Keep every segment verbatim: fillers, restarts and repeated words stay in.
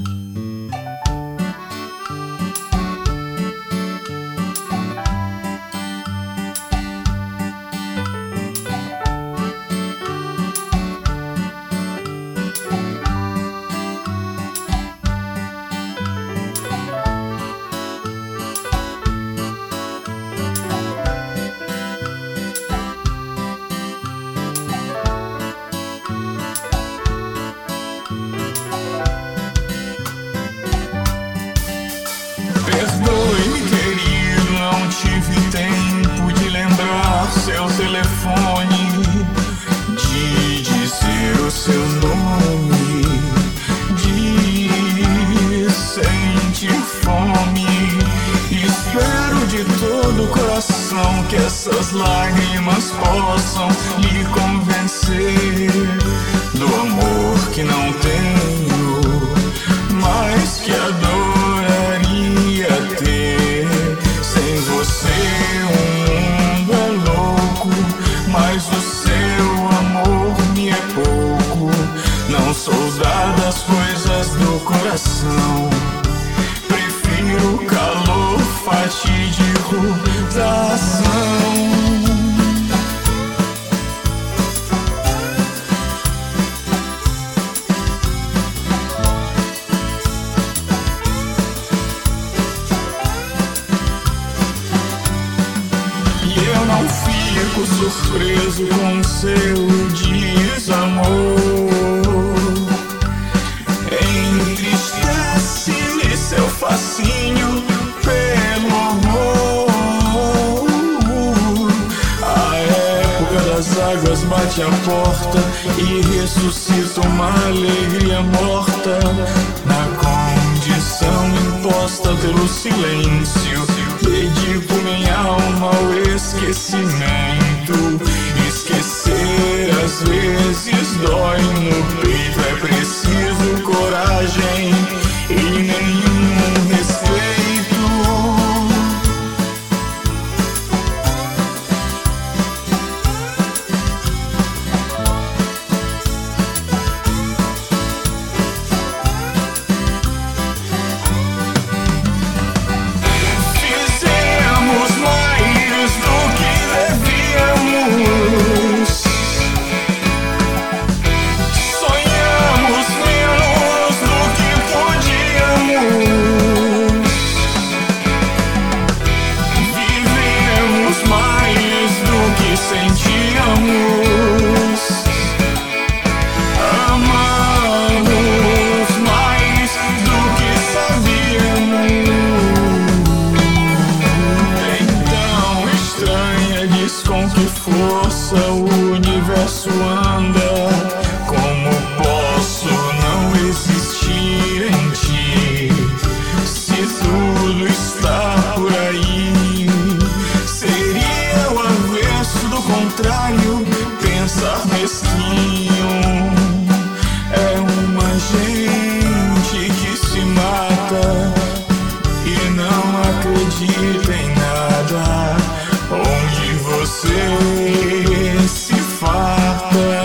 Perdoe-me, querido, não tive tempo de lembrar seu telefone, de dizer o seu nome, de sentir fome. Espero de todo o coração que essas lágrimas possam lhe convencer do amor que não tenho, mas que adoraria ter. Sem você o mundo é louco, mas o seu amor me é pouco. Não sou dado às coisas do coração, prefiro o calor fatídico da ação. Eu não fico surpreso com seu desamor. Entristece-me seu fascínio pelo amor. A época das águas bate a porta e ressuscita uma alegria morta na condição imposta pelo silêncio. Dedico minha alma ao esquecimento. Esquecer às vezes dói no peito. É preciso coragem e nenhum respeito. Com que força o universo anda? Como posso não existir em ti, se tudo está por aí? Seria o avesso do contrário, pensar mesquinho. É uma gente que se mata e não acredita em nada, onde você se farta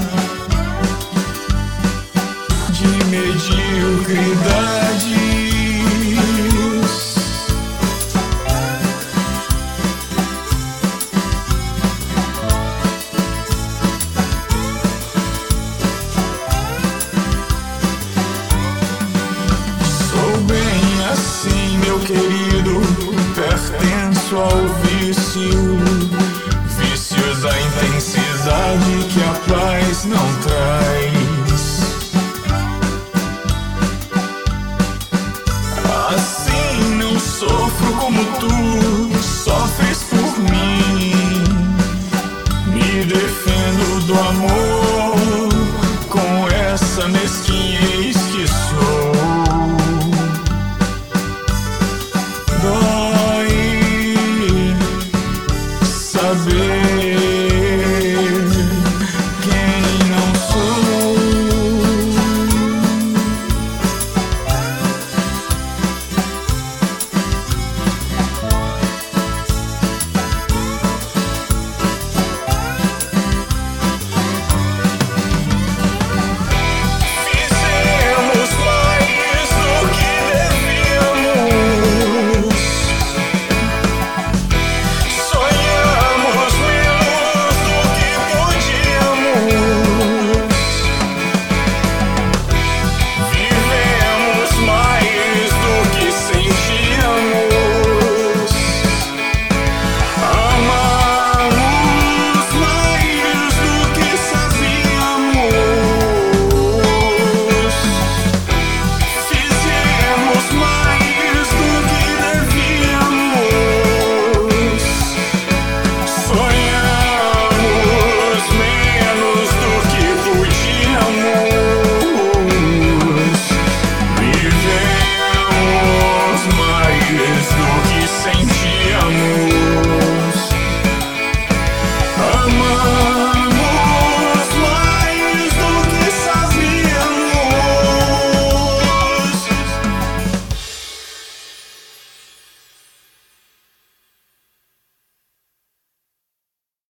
de mediocridades. Sou bem assim, meu querido, pertenço ao vício, vícios da intensidade que a paz não traz.